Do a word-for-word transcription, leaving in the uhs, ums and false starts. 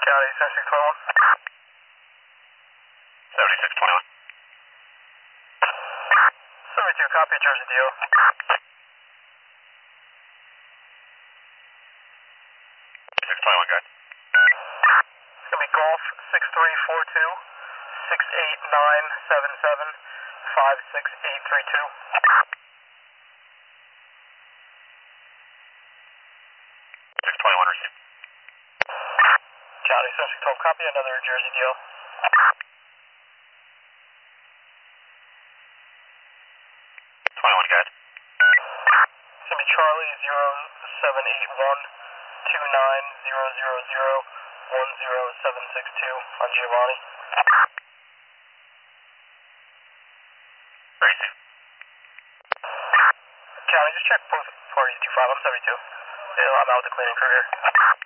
County, seventy-six twenty-one. seventy-six twenty-one. seventy-two, copy, Jersey D O. six twenty-one, guys. It's going to be Golf six three four two, six eight nine seven seven, five six eight three two. six twenty-one, received. County, seventy-six twelve, copy, another Jersey D O. twenty-one, guys. It's going to be Charlie zero seven eight one, two nine zero zero zero, one zero seven six two on Giovanni. Received. County, just check both parties, two five, I'm seventy-two. Yeah, I'm out with the cleaning crew here.